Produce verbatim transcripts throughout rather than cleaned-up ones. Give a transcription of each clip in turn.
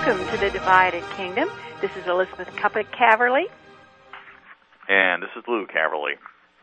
Welcome to the Divided Kingdom. This is Elizabeth Cuppitt-Caverly. And this is Lou Caverly.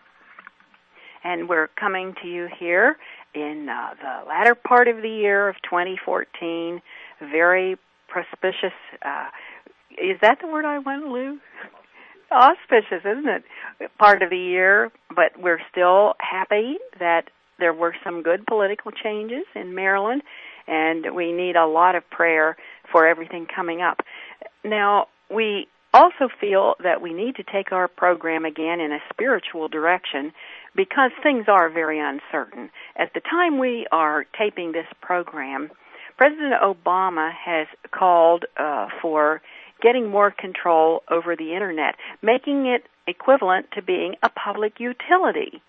And we're coming to you here in uh, the latter part of the year of twenty fourteen. Very auspicious. Uh, is that the word I want, Lou? Auspicious, isn't it? Part of the year, but we're still happy that there were some good political changes in Maryland, and we need a lot of prayer for everything coming up. Now, we also feel that we need to take our program again in a spiritual direction because things are very uncertain. At the time we are taping this program, President Obama has called uh, for getting more control over the Internet, making it equivalent to being a public utility.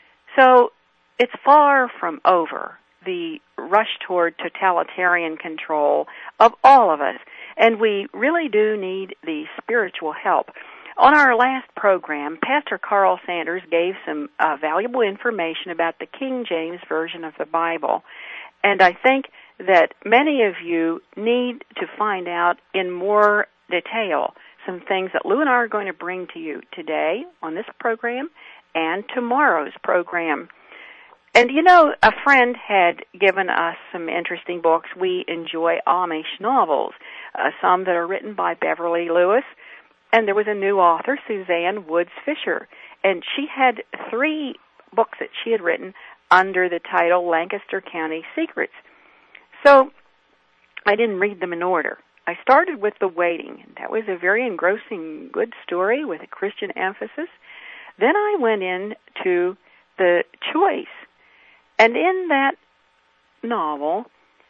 So it's far from over, the rush toward totalitarian control of all of us, and we really do need the spiritual help. On our last program, Pastor Carl Sanders gave some uh, valuable information about the King James Version of the Bible, and I think that many of you need to find out in more detail some things that Lou and I are going to bring to you today on this program and tomorrow's program. And, you know, a friend had given us some interesting books. We enjoy Amish novels, uh, some that are written by Beverly Lewis. And there was a new author, Suzanne Woods Fisher. And she had three books that she had written under the title Lancaster County Secrets. So I didn't read them in order. I started with The Waiting. That was a very engrossing, good story with a Christian emphasis. Then I went into The Choice. And in that novel,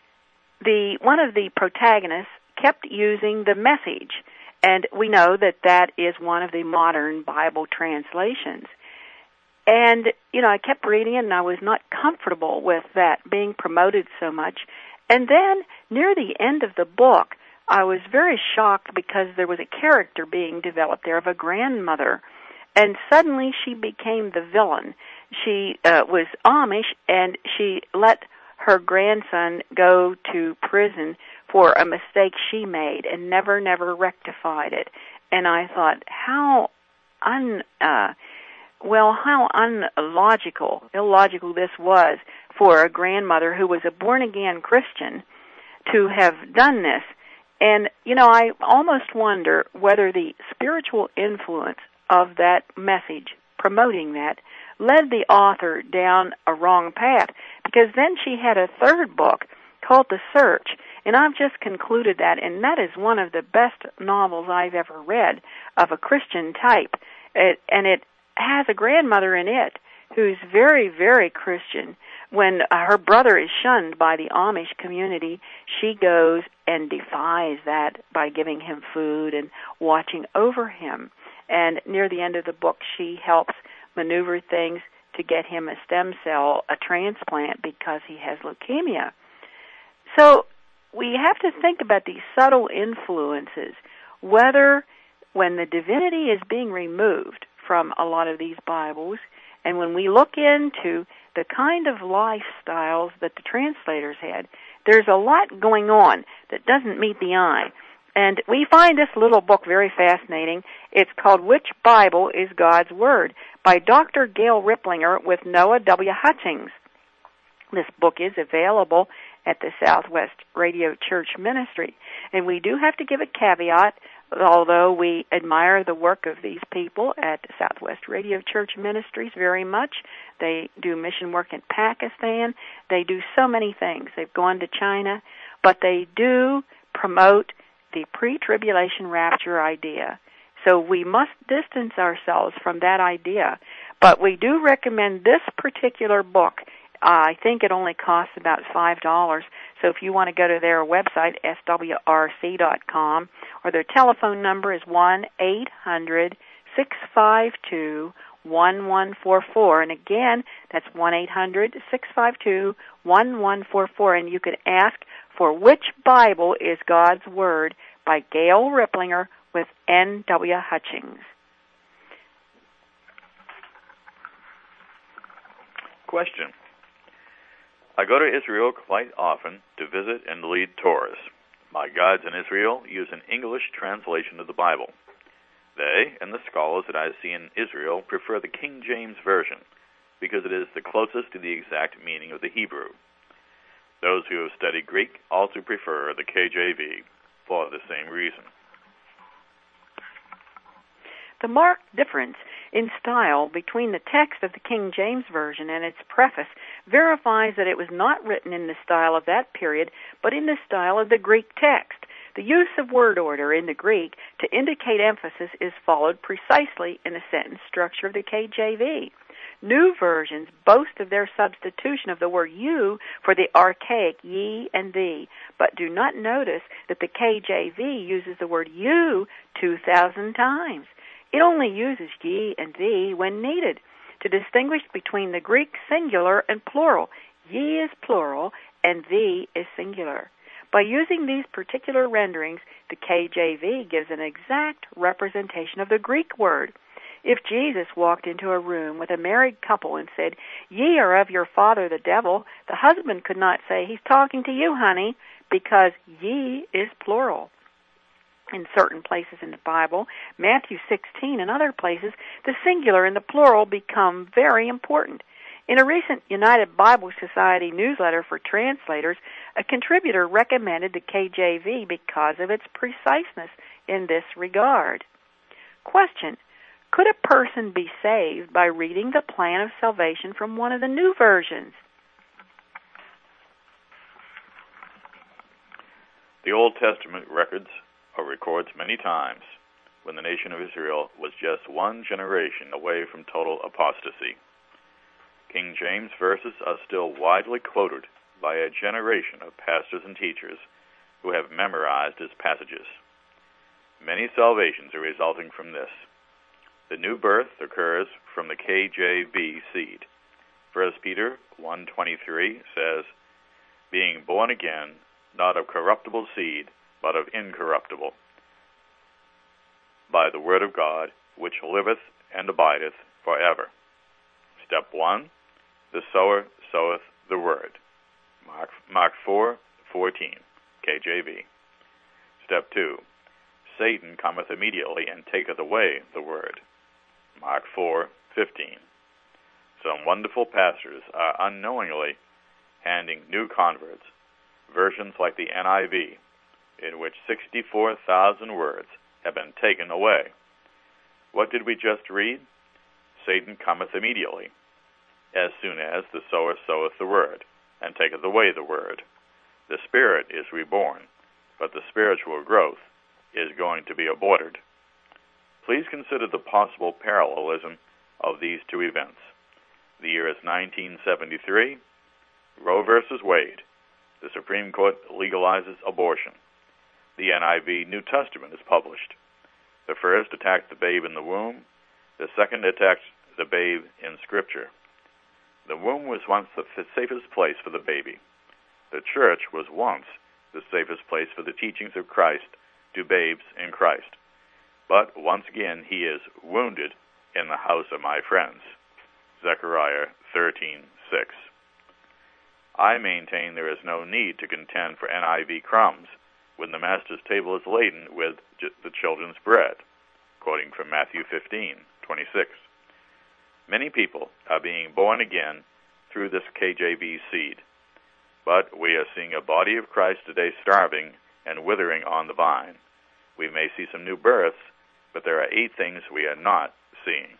the one of the protagonists kept using the Message, and we know that that is one of the modern Bible translations. And, you know, I kept reading it, and I was not comfortable with that being promoted so much. And then, near the end of the book, I was very shocked because there was a character being developed there of a grandmother, and suddenly she became the villain. She uh, was Amish, and she let her grandson go to prison for a mistake she made and never, never rectified it. And I thought, how un, uh, well, how unlogical, illogical this was for a grandmother who was a born-again Christian to have done this. And, you know, I almost wonder whether the spiritual influence of that message, promoting that, led the author down a wrong path, because then she had a third book called The Search, and I've just concluded that, and that is one of the best novels I've ever read of a Christian type. It, and it has a grandmother in it who's very, very Christian. When uh, her brother is shunned by the Amish community, she goes and defies that by giving him food and watching over him. And near the end of the book, she helps maneuver things to get him a stem cell, a transplant, because he has leukemia. So we have to think about these subtle influences, whether when the divinity is being removed from a lot of these Bibles, and when we look into the kind of lifestyles that the translators had, there's a lot going on that doesn't meet the eye. And we find this little book very fascinating. It's called Which Bible is God's Word? By Doctor Gail Ripplinger with Noah W. Hutchings. This book is available at the Southwest Radio Church Ministry. And we do have to give a caveat, although we admire the work of these people at Southwest Radio Church Ministries very much. They do mission work in Pakistan. They do so many things. They've gone to China. But they do promote the pre-tribulation rapture idea. So we must distance ourselves from that idea. But we do recommend this particular book. Uh, I think it only costs about five dollars. So if you want to go to their website, S W R C dot com, or their telephone number is one eight hundred six five two one one four four. And again, that's one eight hundred six five two one one four four. And you can ask for Which Bible is God's Word by Gail Ripplinger with N W Hutchings. Question. I go to Israel quite often to visit and lead tours. My guides in Israel use an English translation of the Bible. They and the scholars that I see in Israel prefer the King James Version because it is the closest to the exact meaning of the Hebrew. Those who have studied Greek also prefer the K J V for the same reason. The marked difference in style between the text of the King James Version and its preface verifies that it was not written in the style of that period, but in the style of the Greek text. The use of word order in the Greek to indicate emphasis is followed precisely in the sentence structure of the K J V. New versions boast of their substitution of the word you for the archaic ye and thee, but do not notice that the K J V uses the word you two thousand times. It only uses ye and thee when needed to distinguish between the Greek singular and plural. Ye is plural and thee is singular. By using these particular renderings, the K J V gives an exact representation of the Greek word. If Jesus walked into a room with a married couple and said, "Ye are of your father the devil," the husband could not say, "He's talking to you, honey," because ye is plural. In certain places in the Bible, Matthew sixteen and other places, the singular and the plural become very important. In a recent United Bible Society newsletter for translators, a contributor recommended the K J V because of its preciseness in this regard. Question: could a person be saved by reading the plan of salvation from one of the new versions? The Old Testament records or records many times when the nation of Israel was just one generation away from total apostasy. King James verses are still widely quoted by a generation of pastors and teachers who have memorized his passages. Many salvations are resulting from this. The new birth occurs from the K J V seed. First Peter one twenty-three says, "Being born again, not of corruptible seed, but of incorruptible, by the word of God, which liveth and abideth forever." Step one, the sower soweth the word. Mark, Mark four fourteen, K J V. Step two, Satan cometh immediately and taketh away the word. Mark four fifteen. Some wonderful pastors are unknowingly handing new converts versions like the N I V, in which sixty-four thousand words have been taken away. What did we just read? Satan cometh immediately, as soon as the sower soweth the word, and taketh away the word. The spirit is reborn, but the spiritual growth is going to be aborted. Please consider the possible parallelism of these two events. The year is nineteen seventy-three. Roe versus Wade. The Supreme Court legalizes abortion. The N I V New Testament is published. The first attacked the babe in the womb. The second attacked the babe in Scripture. The womb was once the safest place for the baby. The church was once the safest place for the teachings of Christ to babes in Christ. But once again he is wounded in the house of my friends. Zechariah thirteen six. I maintain there is no need to contend for N I V crumbs when the master's table is laden with the children's bread, quoting from Matthew fifteen twenty-six. Many people are being born again through this K J V seed, but we are seeing a body of Christ today starving and withering on the vine. We may see some new births, but there are eight things we are not seeing.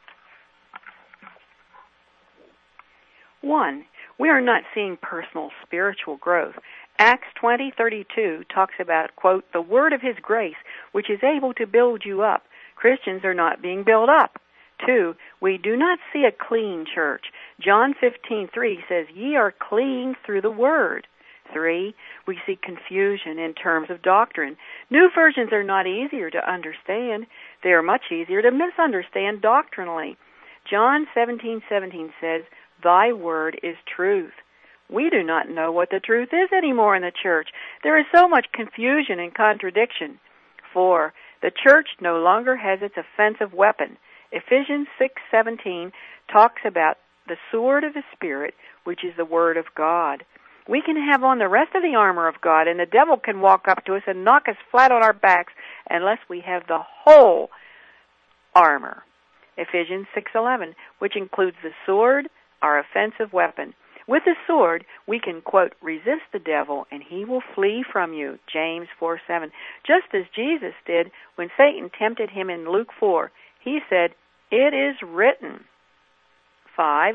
One, we are not seeing personal spiritual growth. Acts twenty thirty-two talks about, quote, the word of his grace, which is able to build you up. Christians are not being built up. Two, we do not see a clean church. John fifteen three says, ye are clean through the word. Three, we see confusion in terms of doctrine. New versions are not easier to understand. They are much easier to misunderstand doctrinally. John seventeen seventeen says, thy word is truth. We do not know what the truth is anymore in the church. There is so much confusion and contradiction. Four, the church no longer has its offensive weapon. Ephesians six seventeen talks about the sword of the Spirit, which is the Word of God. We can have on the rest of the armor of God, and the devil can walk up to us and knock us flat on our backs unless we have the whole armor. Ephesians six eleven, which includes the sword, our offensive weapon. With the sword, we can, quote, resist the devil, and he will flee from you, James four seven. Just as Jesus did when Satan tempted him in Luke four. He said, it is written. Five,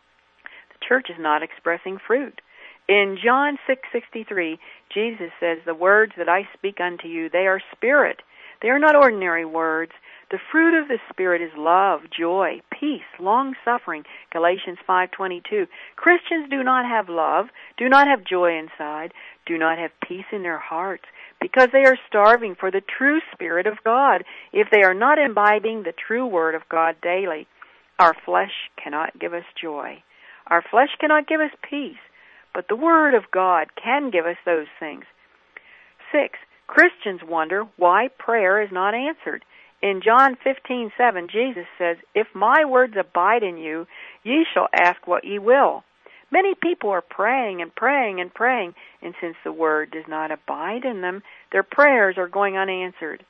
the church is not expressing fruit. In John six sixty-three, Jesus says, the words that I speak unto you, they are spirit. They are not ordinary words. The fruit of the Spirit is love, joy, peace, long-suffering, Galatians five twenty-two. Christians do not have love, do not have joy inside, do not have peace in their hearts, because they are starving for the true Spirit of God if they are not imbibing the true Word of God daily. Our flesh cannot give us joy. Our flesh cannot give us peace, but the Word of God can give us those things. Six, Christians wonder why prayer is not answered. In John fifteen seven, Jesus says, if my words abide in you, ye shall ask what ye will. Many people are praying and praying and praying, and since the word does not abide in them, their prayers are going unanswered.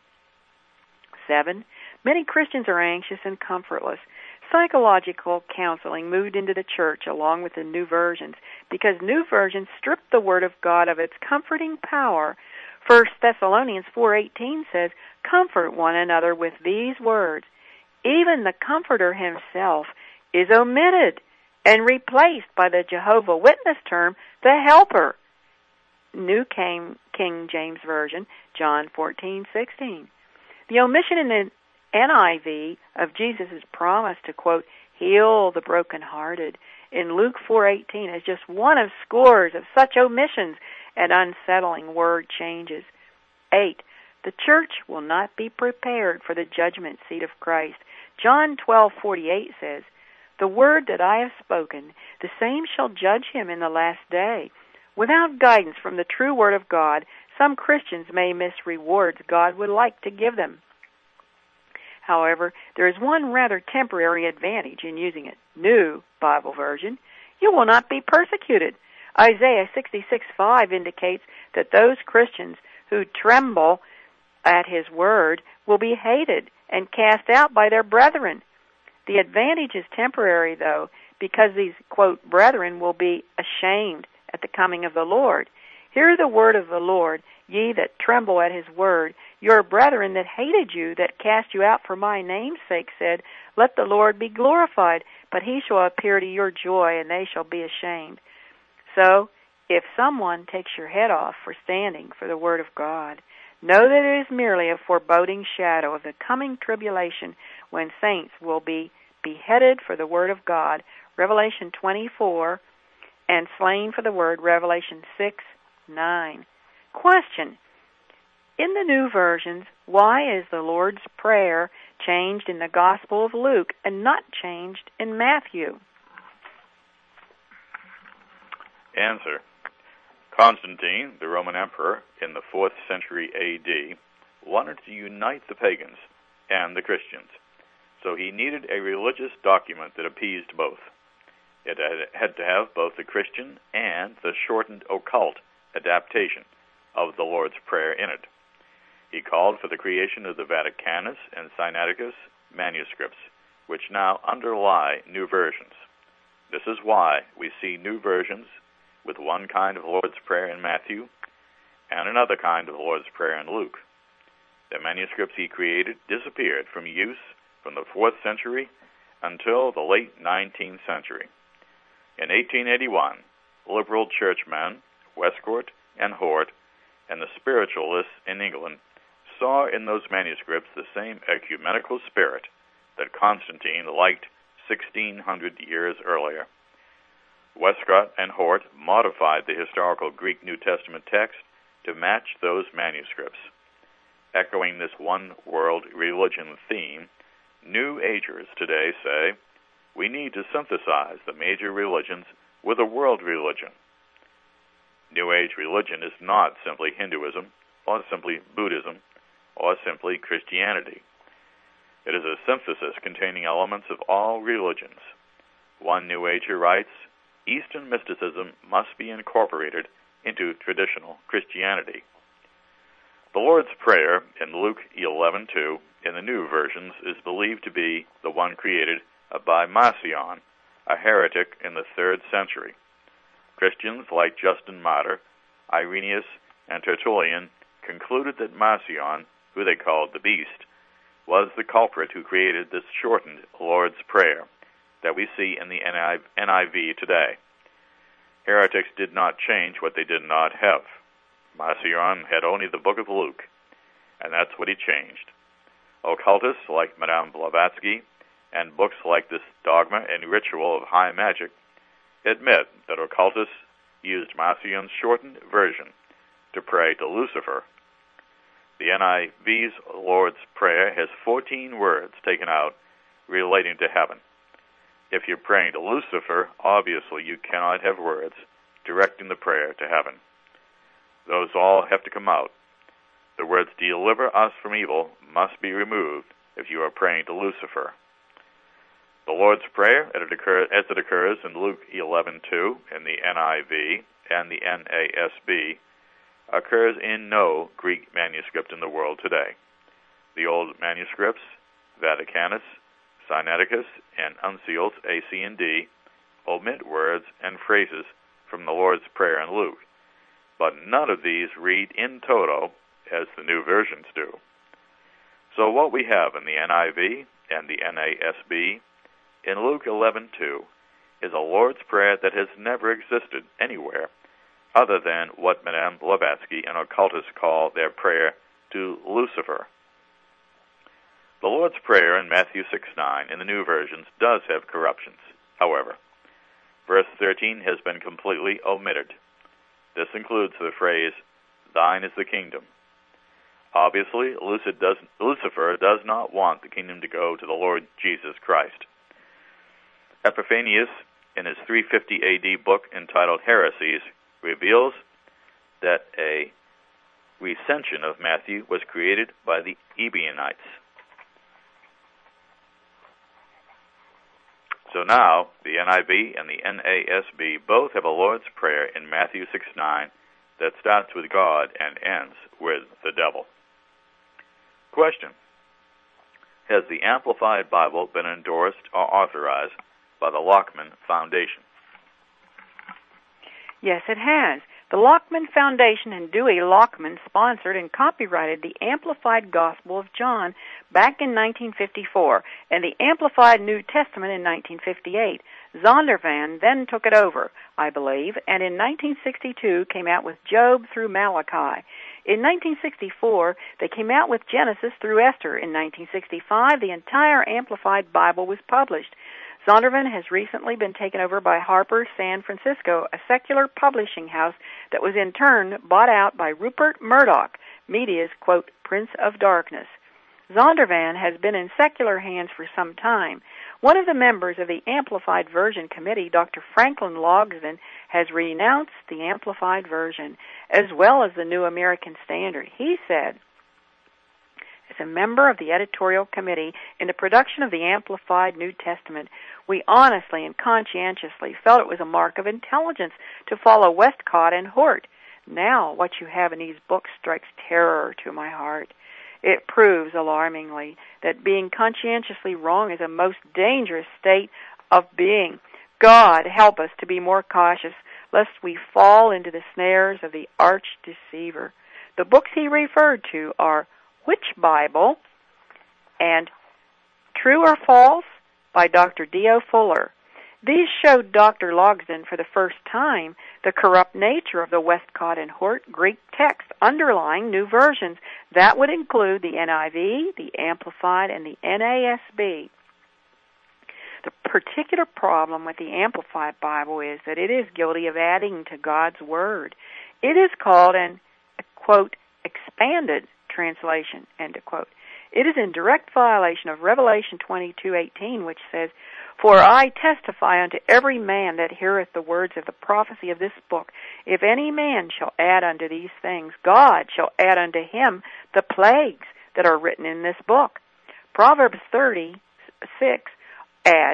Seven, many Christians are anxious and comfortless. Psychological counseling moved into the church along with the new versions because new versions stripped the Word of God of its comforting power. First Thessalonians four eighteen says, comfort one another with these words. Even the Comforter himself is omitted and replaced by the Jehovah Witness term, the Helper. New King, King James Version, John fourteen sixteen. The omission in the N I V of Jesus' promise to, quote, heal the brokenhearted in Luke four eighteen is just one of scores of such omissions and unsettling word changes. Eight, the church will not be prepared for the judgment seat of Christ. John twelve forty-eight says, the word that I have spoken, the same shall judge him in the last day. Without guidance from the true Word of God, some Christians may miss rewards God would like to give them. However, there is one rather temporary advantage in using it. New Bible version, you will not be persecuted. Isaiah sixty-six five indicates that those Christians who tremble at his word will be hated and cast out by their brethren. The advantage is temporary, though, because these, quote, brethren will be ashamed at the coming of the Lord. Hear the word of the Lord, ye that tremble at his word. Your brethren that hated you, that cast you out for my name's sake, said, let the Lord be glorified, but he shall appear to your joy, and they shall be ashamed. So, if someone takes your head off for standing for the word of God, know that it is merely a foreboding shadow of the coming tribulation when saints will be beheaded for the word of God, Revelation twenty-four, and slain for the word, Revelation six nine. Question. In the new versions, why is the Lord's Prayer changed in the Gospel of Luke and not changed in Matthew? Answer. Constantine, the Roman emperor, in the fourth century A D, wanted to unite the pagans and the Christians, so he needed a religious document that appeased both. It had to have both the Christian and the shortened occult adaptation of the Lord's Prayer in it. He called for the creation of the Vaticanus and Sinaiticus manuscripts, which now underlie new versions. This is why we see new versions with one kind of Lord's Prayer in Matthew and another kind of Lord's Prayer in Luke. The manuscripts he created disappeared from use from the fourth century until the late nineteenth century. In eighteen eighty-one, liberal churchmen, Westcott and Hort, and the spiritualists in England saw in those manuscripts the same ecumenical spirit that Constantine liked sixteen hundred years earlier. Westcott and Hort modified the historical Greek New Testament text to match those manuscripts. Echoing this one-world religion theme, New Agers today say, we need to synthesize the major religions with a world religion. New Age religion is not simply Hinduism, or simply Buddhism, or simply Christianity. It is a synthesis containing elements of all religions. One New Ager writes, Eastern mysticism must be incorporated into traditional Christianity. The Lord's Prayer in Luke eleven two in the New Versions is believed to be the one created by Marcion, a heretic in the third century. Christians like Justin Martyr, Irenaeus, and Tertullian concluded that Marcion, who they called the Beast, was the culprit who created this shortened Lord's Prayer that we see in the N I V today. Heretics did not change what they did not have. Marcion had only the Book of Luke, and that's what he changed. Occultists like Madame Blavatsky and books like this Dogma and Ritual of High Magic admit that occultists used Marcion's shortened version to pray to Lucifer. The N I V's Lord's Prayer has fourteen words taken out relating to heaven. If you're praying to Lucifer, obviously you cannot have words directing the prayer to heaven. Those all have to come out. The words "deliver us from evil" must be removed if you are praying to Lucifer. The Lord's Prayer, as it occurs, as it occurs in Luke eleven two in the N I V and the N A S B, occurs in no Greek manuscript in the world today. The old manuscripts, Vaticanus, Sinaiticus, and Uncial's A C and D, omit words and phrases from the Lord's Prayer in Luke, but none of these read in toto as the new versions do. So what we have in the N I V and the N A S B in Luke eleven two is a Lord's Prayer that has never existed anywhere other than what Madame Blavatsky and occultists call their prayer to Lucifer. The Lord's Prayer in Matthew six nine in the New Versions does have corruptions. However, verse thirteen has been completely omitted. This includes the phrase, "Thine is the kingdom." Obviously, Lucifer does not want the kingdom to go to the Lord Jesus Christ. Epiphanius, in his three fifty A D book entitled Heresies, reveals that a recension of Matthew was created by the Ebionites. So now, the N I V and the N A S B both have a Lord's Prayer in Matthew six nine that starts with God and ends with the devil. Question: has the Amplified Bible been endorsed or authorized by the Lockman Foundation? Yes, it has. The Lockman Foundation and Dewey Lockman sponsored and copyrighted the Amplified Gospel of John back in nineteen fifty-four and the Amplified New Testament in nineteen fifty-eight. Zondervan then took it over, I believe, and in nineteen sixty-two came out with Job through Malachi. In nineteen sixty-four, they came out with Genesis through Esther. In nineteen sixty-five, the entire Amplified Bible was published. Zondervan has recently been taken over by Harper San Francisco, a secular publishing house that was in turn bought out by Rupert Murdoch, media's, quote, Prince of Darkness. Zondervan has been in secular hands for some time. One of the members of the Amplified Version Committee, Doctor Franklin Logsdon, has renounced the Amplified Version, as well as the New American Standard. He said, as a member of the editorial committee in the production of the Amplified New Testament, we honestly and conscientiously felt it was a mark of intelligence to follow Westcott and Hort. Now, what you have in these books strikes terror to my heart. It proves alarmingly that being conscientiously wrong is a most dangerous state of being. God help us to be more cautious, lest we fall into the snares of the arch deceiver. The books he referred to are Which Bible and True or False by Doctor D O Fuller. These showed Doctor Logsdon for the first time the corrupt nature of the Westcott and Hort Greek text underlying new versions. That would include the N I V, the Amplified, and the N A S B. The particular problem with the Amplified Bible is that it is guilty of adding to God's Word. It is called an, quote, expanded translation, end of quote. It is in direct violation of Revelation twenty-two eighteen, which says, "For I testify unto every man that heareth the words of the prophecy of this book, if any man shall add unto these things, God shall add unto him the plagues that are written in this book." Proverbs thirty-six adds,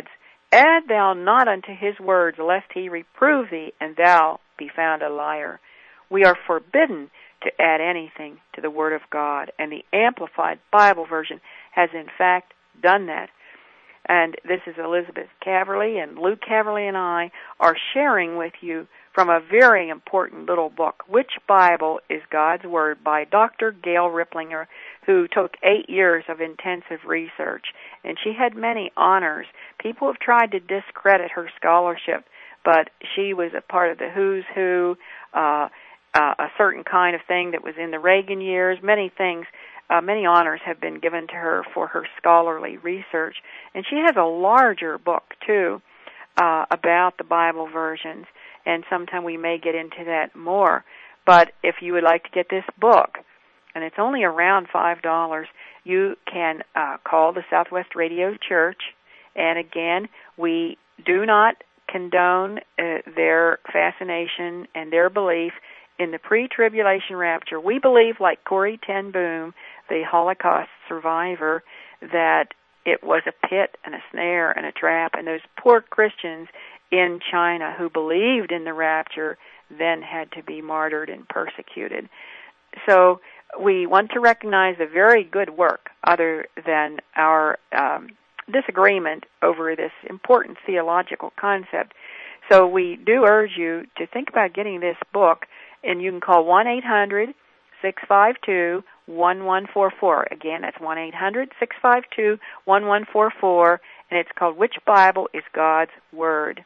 Add thou not unto his words, lest he reprove thee, and thou be found a liar. We are forbidden to add anything to the Word of God, and the Amplified Bible Version has in fact done that. And this is Elizabeth Caverly, and Luke Caverly and I are sharing with you from a very important little book, Which Bible is God's Word, by Doctor Gail Riplinger, who took eight years of intensive research. And she had many honors. People have tried to discredit her scholarship, but she was a part of the who's who, uh, uh, a certain kind of thing that was in the Reagan years, many things. Uh, many honors have been given to her for her scholarly research. And she has a larger book, too, uh, about the Bible versions. And sometime we may get into that more. But if you would like to get this book, and it's only around five dollars, you can uh, call the Southwest Radio Church. And again, we do not condone uh, their fascination and their belief in the pre-tribulation rapture. We believe, like Corrie ten Boom, the Holocaust survivor, that it was a pit and a snare and a trap, and those poor Christians in China who believed in the rapture then had to be martyred and persecuted. So we want to recognize a very good work other than our um, disagreement over this important theological concept. So we do urge you to think about getting this book, and you can call one eight hundred six five two one one four four. Again, that's one eight hundred six five two one one four four, and it's called Which Bible is God's Word?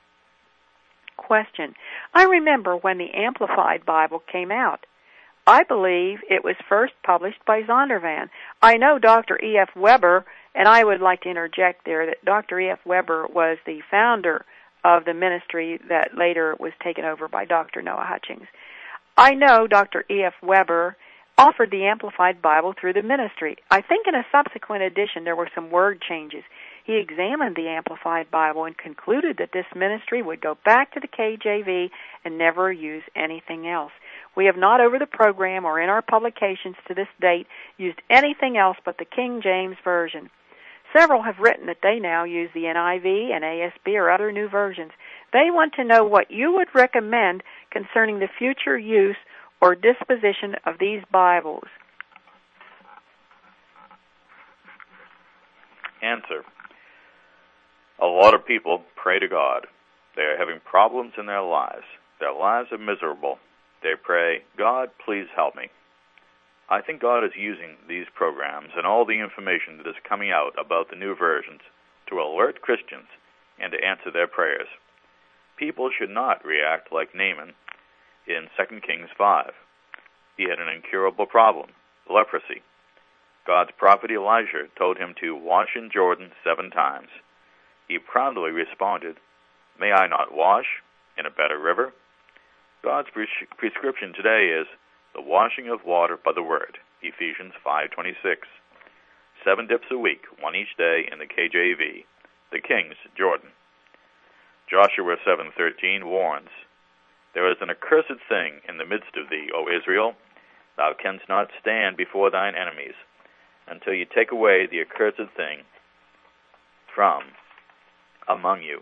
Question. I remember when the Amplified Bible came out. I believe it was first published by Zondervan. I know Doctor E F Weber, and I would like to interject there that Doctor E F Weber was the founder of the ministry that later was taken over by Doctor Noah Hutchings. I know Doctor E F Weber offered the Amplified Bible through the ministry. I think in a subsequent edition there were some word changes. He examined the Amplified Bible and concluded that this ministry would go back to the K J V and never use anything else. We have not over the program or in our publications to this date used anything else but the King James Version. Several have written that they now use the N I V and A S B or other new versions. They want to know what you would recommend concerning the future use or disposition of these Bibles. Answer. A lot of people pray to God. They are having problems in their lives. Their lives are miserable. They pray, God, please help me. I think God is using these programs and all the information that is coming out about the new versions to alert Christians and to answer their prayers. People should not react like Naaman in Second Kings five. He had an incurable problem, leprosy. God's prophet Elijah told him to wash in Jordan seven times. He proudly responded, May I not wash in a better river? God's pres- prescription today is the washing of water by the Word, Ephesians five twenty-six. Seven dips a week, one each day in the K J V, the King's Jordan. Joshua seven thirteen warns, There is an accursed thing in the midst of thee, O Israel. Thou canst not stand before thine enemies until you take away the accursed thing from among you.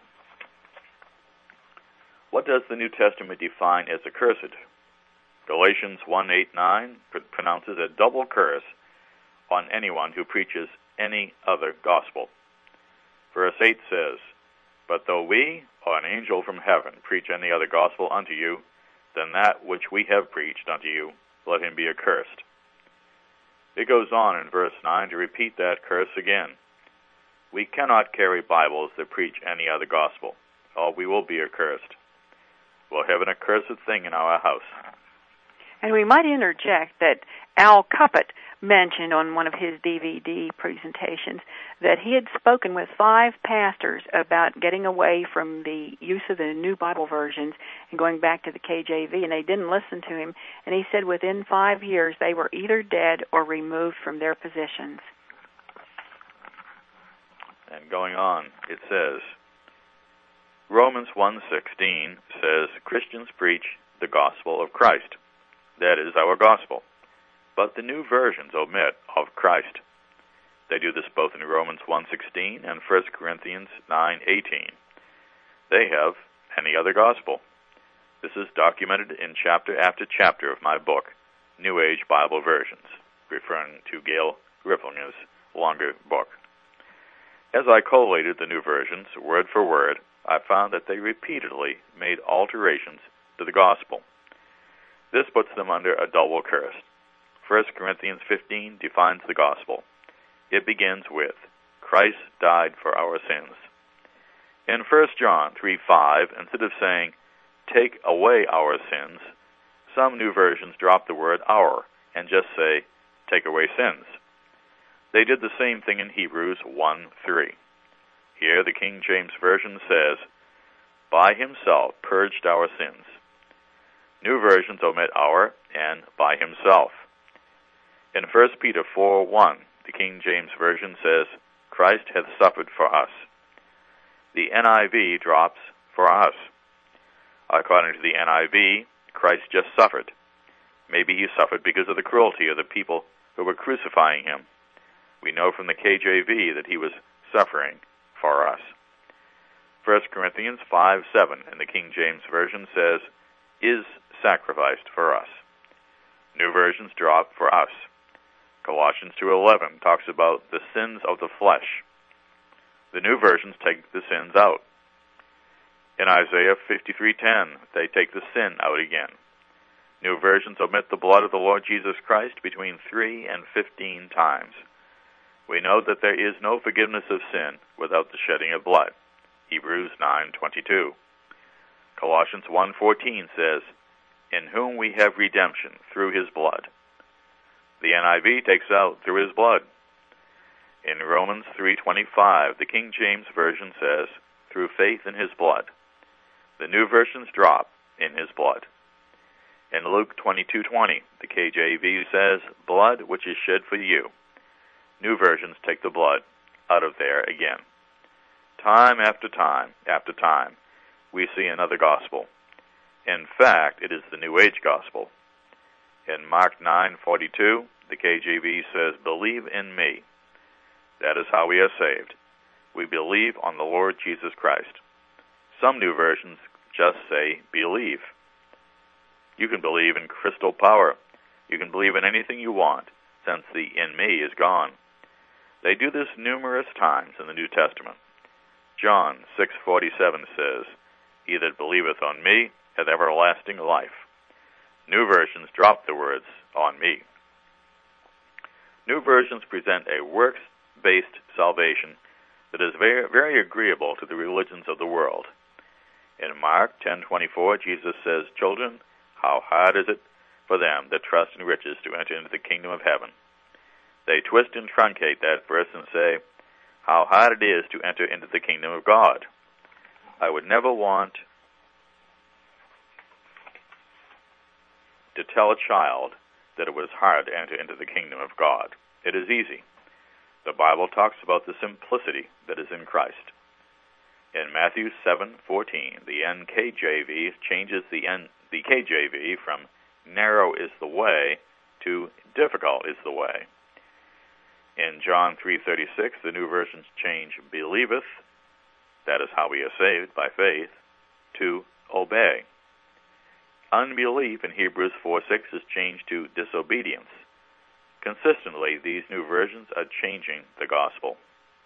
What does the New Testament define as accursed? Galatians one eight nine pronounces a double curse on anyone who preaches any other gospel. Verse eight says, But though we, or an angel from heaven, preach any other gospel unto you than that which we have preached unto you, let him be accursed. It goes on in verse nine to repeat that curse again. We cannot carry Bibles that preach any other gospel, or we will be accursed. We'll have an accursed thing in our house. And we might interject that Al Cuppett mentioned on one of his D V D presentations that he had spoken with five pastors about getting away from the use of the new Bible versions and going back to the K J V, and they didn't listen to him. And he said within five years they were either dead or removed from their positions. And going on, it says, Romans one sixteen says Christians preach the gospel of Christ. That is our gospel. But the new versions omit of Christ. They do this both in Romans one sixteen and First Corinthians nine eighteen. They have any other gospel. This is documented in chapter after chapter of my book, New Age Bible Versions, referring to Gail Riplinger's longer book. As I collated the new versions, word for word, I found that they repeatedly made alterations to the gospel. This puts them under a double curse. First Corinthians fifteen defines the gospel. It begins with, Christ died for our sins. In First John three five, instead of saying, take away our sins, some new versions drop the word our and just say, take away sins. They did the same thing in Hebrews one three. Here the King James Version says, by himself purged our sins. New versions omit our and by himself. In First Peter four one, the King James Version says, Christ hath suffered for us. The N I V drops for us. According to the N I V, Christ just suffered. Maybe he suffered because of the cruelty of the people who were crucifying him. We know from the K J V that he was suffering for us. First Corinthians five seven in the King James Version says, is sacrificed for us. New versions drop for us. Colossians two eleven talks about the sins of the flesh. The new versions take the sins out. In Isaiah fifty-three ten, they take the sin out again. New versions omit the blood of the Lord Jesus Christ between three and fifteen times. We know that there is no forgiveness of sin without the shedding of blood. Hebrews nine twenty-two. Colossians one fourteen says, in whom we have redemption through his blood. The N I V takes out through his blood. In Romans three twenty-five, the King James Version says, through faith in his blood. The new versions drop in his blood. In Luke twenty-two twenty, the K J V says, blood which is shed for you. New versions take the blood out of there again. Time after time after time, we see another gospel. In fact, it is the New Age gospel. In Mark nine forty-two, the K J V says, believe in me. That is how we are saved. We believe on the Lord Jesus Christ. Some new versions just say, believe. You can believe in crystal power. You can believe in anything you want, since the in me is gone. They do this numerous times in the New Testament. John six forty-seven says, he that believeth on me hath everlasting life. New versions drop the words, on me. New versions present a works-based salvation that is very, very agreeable to the religions of the world. In Mark ten twenty-four, Jesus says, children, how hard is it for them that trust in riches to enter into the kingdom of heaven? They twist and truncate that verse and say, how hard it is to enter into the kingdom of God. I would never want to tell a child that it was hard to enter into the kingdom of God. It is easy. The Bible talks about the simplicity that is in Christ. In Matthew seven fourteen, the N K J V changes the N, the K J V from narrow is the way to difficult is the way. In John three thirty-six, the new versions change believeth, that is how we are saved by faith, to obey. Unbelief in Hebrews four six is changed to disobedience. Consistently, these new versions are changing the gospel.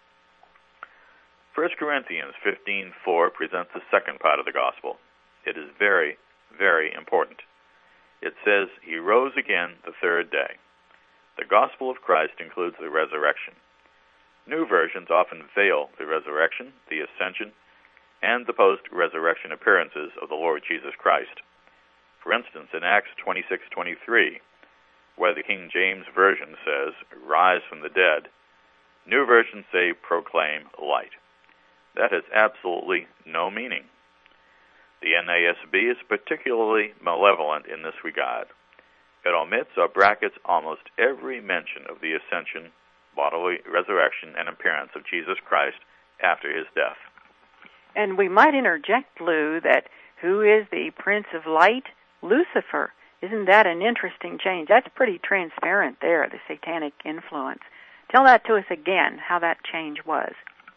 First Corinthians fifteen four presents the second part of the gospel. It is very, very important. It says, he rose again the third day. The gospel of Christ includes the resurrection. New versions often veil the resurrection, the ascension, and the post-resurrection appearances of the Lord Jesus Christ. For instance, in Acts twenty-six twenty-three, where the King James Version says, rise from the dead, new versions say, proclaim light. That has absolutely no meaning. The N A S B is particularly malevolent in this regard. It omits or brackets almost every mention of the ascension, bodily resurrection, and appearance of Jesus Christ after his death. And we might interject, Lou, that who is the Prince of Light? Lucifer. Isn't that an interesting change? That's pretty transparent there, the satanic influence. Tell that to us again, how that change was.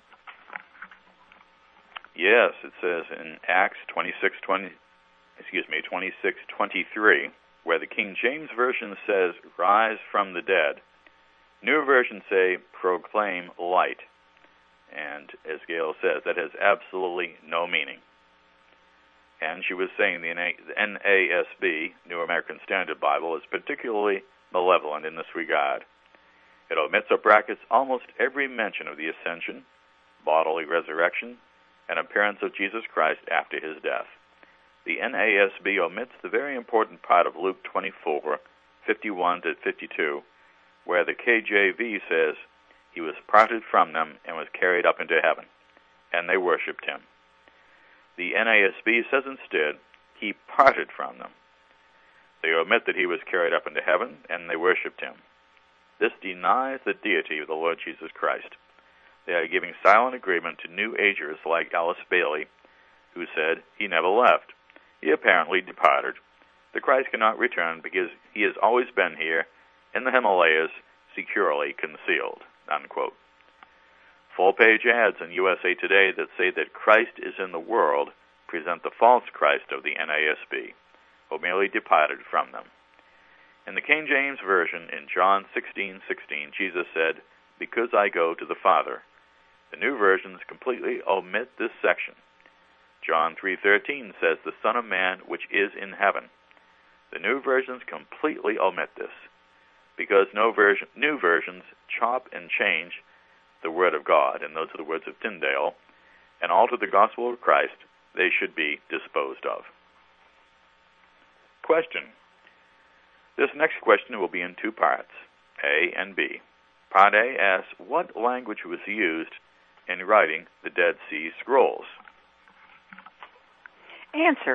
Yes, it says in Acts twenty-six twenty, excuse me, twenty-six twenty-three, where the King James Version says, rise from the dead. New versions say, proclaim light. And as Gail says, that has absolutely no meaning. And she was saying the N A S B, New American Standard Bible, is particularly malevolent in this regard. It omits or brackets almost every mention of the ascension, bodily resurrection, and appearance of Jesus Christ after his death. The N A S B omits the very important part of Luke twenty-four, fifty-one to fifty-two, where the K J V says, he was parted from them and was carried up into heaven, and they worshipped him. The N A S B says instead, he parted from them. They omit that he was carried up into heaven, and they worshipped him. This denies the deity of the Lord Jesus Christ. They are giving silent agreement to New Agers like Alice Bailey, who said he never left. He apparently departed. The Christ cannot return because he has always been here in the Himalayas, securely concealed, unquote. Full-page ads in U S A Today that say that Christ is in the world present the false Christ of the N A S B, who merely departed from them. In the King James Version, in John sixteen sixteen, Jesus said, because I go to the Father. The new versions completely omit this section. John three thirteen says, the Son of Man which is in heaven. The new versions completely omit this, because no version, new versions chop and change the Word of God, and those are the words of Tyndale, and alter the gospel of Christ. They should be disposed of. Question. This next question will be in two parts, A and B. Part A asks, what language was used in writing the Dead Sea Scrolls? Answer.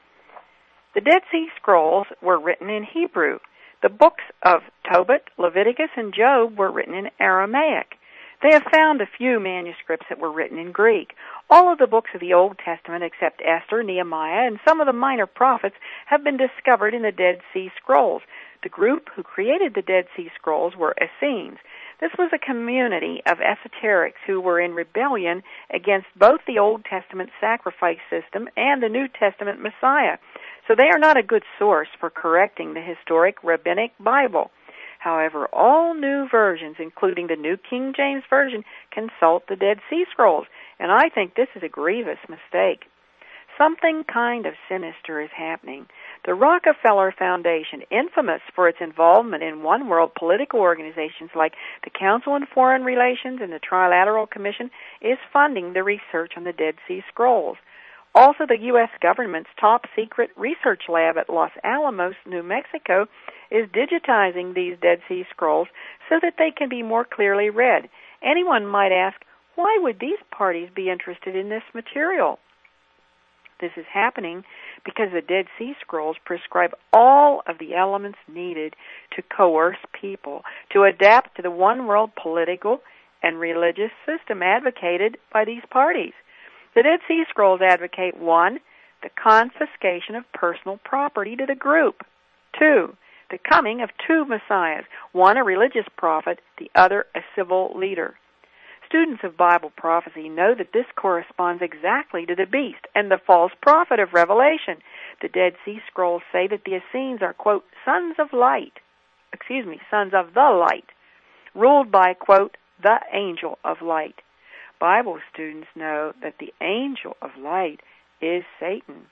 The Dead Sea Scrolls were written in Hebrew. The books of Tobit, Leviticus, and Job were written in Aramaic. They have found a few manuscripts that were written in Greek. All of the books of the Old Testament, except Esther, Nehemiah, and some of the minor prophets, have been discovered in the Dead Sea Scrolls. The group who created the Dead Sea Scrolls were Essenes. This was a community of esoterics who were in rebellion against both the Old Testament sacrifice system and the New Testament Messiah. So they are not a good source for correcting the historic rabbinic Bible. However, all new versions, including the New King James Version, consult the Dead Sea Scrolls, and I think this is a grievous mistake. Something kind of sinister is happening. The Rockefeller Foundation, infamous for its involvement in one-world political organizations like the Council on Foreign Relations and the Trilateral Commission, is funding the research on the Dead Sea Scrolls. Also, the U S government's top-secret research lab at Los Alamos, New Mexico, is digitizing these Dead Sea Scrolls so that they can be more clearly read. Anyone might ask, why would these parties be interested in this material? This is happening because the Dead Sea Scrolls prescribe all of the elements needed to coerce people, to adapt to the one-world political and religious system advocated by these parties. The Dead Sea Scrolls advocate, one, the confiscation of personal property to the group. Two, the coming of two messiahs, one a religious prophet, the other a civil leader. Students of Bible prophecy know that this corresponds exactly to the beast and the false prophet of Revelation. The Dead Sea Scrolls say that the Essenes are, quote, sons of light, excuse me, sons of the light, ruled by, quote, the angel of light. Bible students know that the angel of light is Satan.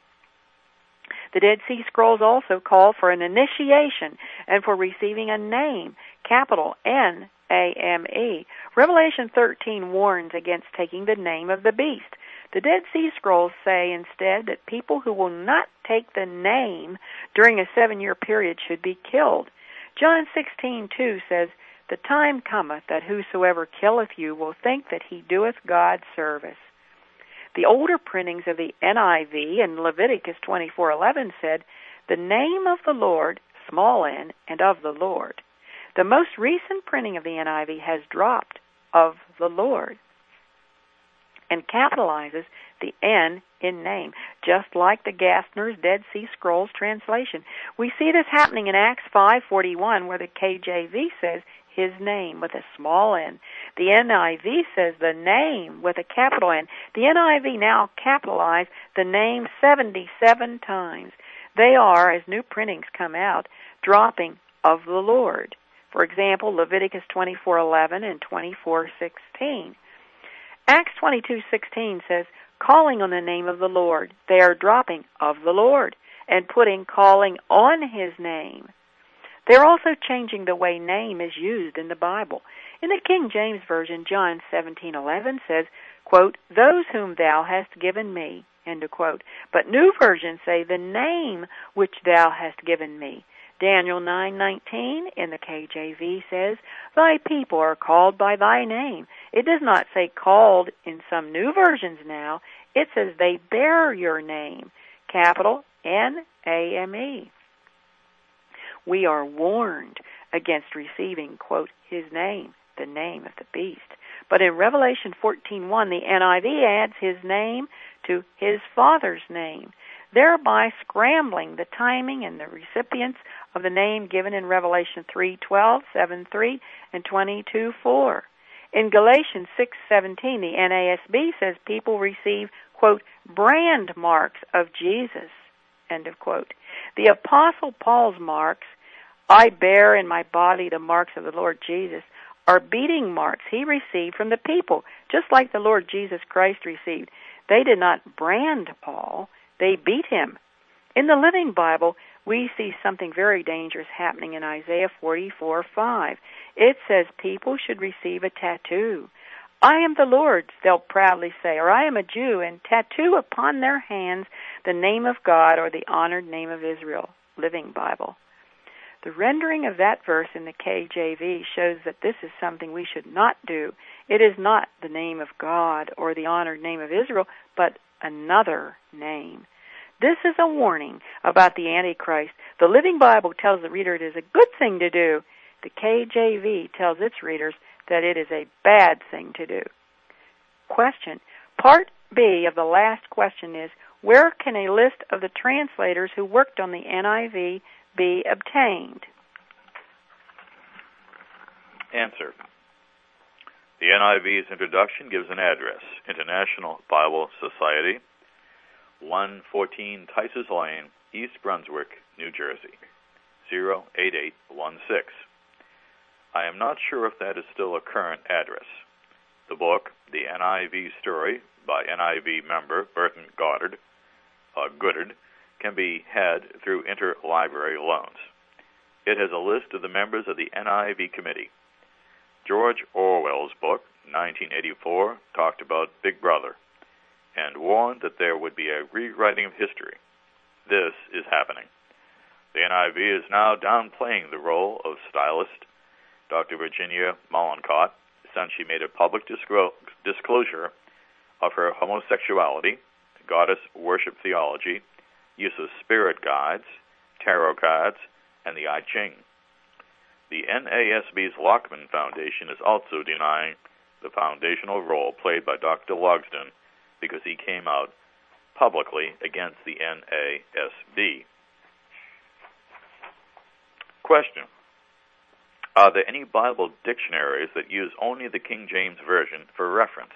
The Dead Sea Scrolls also call for an initiation and for receiving a name, capital N A M E. Revelation thirteen warns against taking the name of the beast. The Dead Sea Scrolls say instead that people who will not take the name during a seven-year period should be killed. John sixteen two says, the time cometh that whosoever killeth you will think that he doeth God service. The older printings of the N I V and Leviticus twenty-four eleven said, the name of the Lord, small n, and of the Lord. The most recent printing of the N I V has dropped of the Lord and capitalizes the N in name, just like the Gassner's Dead Sea Scrolls translation. We see this happening in Acts five forty-one, where the K J V says, his name with a small n. The N I V says the name with a capital N. The N I V now capitalized the name seventy-seven times. They are, as new printings come out, dropping of the Lord. For example, Leviticus twenty-four eleven and twenty-four sixteen. Acts twenty-two sixteen says, calling on the name of the Lord. They are dropping of the Lord and putting calling on his name. They're also changing the way name is used in the Bible. In the King James Version, John seventeen eleven says, quote, those whom thou hast given me, end of quote. But new versions say, the name which thou hast given me. Daniel nine nineteen in the K J V says, thy people are called by thy name. It does not say called in some new versions now. It says they bear your name, capital N A M E. We are warned against receiving, quote, his name, the name of the beast. But in Revelation fourteen one, the N I V adds his name to his Father's name, thereby scrambling the timing and the recipients of the name given in Revelation three twelve, seven three, and twenty-two four. In Galatians six seventeen, the N A S B says people receive, quote, brand marks of Jesus, end of quote. The Apostle Paul's marks, I bear in my body the marks of the Lord Jesus, are beating marks he received from the people, just like the Lord Jesus Christ received. They did not brand Paul, they beat him. In the Living Bible, we see something very dangerous happening in Isaiah forty-four five. It says people should receive a tattoo. I am the Lord's, they'll proudly say, or I am a Jew, and tattoo upon their hands the name of God or the honored name of Israel. Living Bible. The rendering of that verse in the K J V shows that this is something we should not do. It is not the name of God or the honored name of Israel, but another name. This is a warning about the Antichrist. The Living Bible tells the reader it is a good thing to do. The K J V tells its readers that it is a bad thing to do. Question. Part B of the last question is, where can a list of the translators who worked on the N I V be obtained? Answer. The N I V's introduction gives an address: International Bible Society, one fourteen Tices Lane, East Brunswick, New Jersey, zero eight eight one six. I am not sure if that is still a current address. The book, The N I V Story, by N I V member Burton Goddard, uh, Goodard, can be had through interlibrary loans. It has a list of the members of the N I V committee. George Orwell's book, nineteen eighty-four, talked about Big Brother and warned that there would be a rewriting of history. This is happening. The N I V is now downplaying the role of stylist Doctor Virginia Mollenkott since she made a public disclo- disclosure of her homosexuality, goddess worship theology, use of spirit guides, tarot cards, and the I Ching. The N A S B's Lockman Foundation is also denying the foundational role played by Doctor Logsdon because he came out publicly against the N A S B. Question. Are there any Bible dictionaries that use only the King James Version for reference?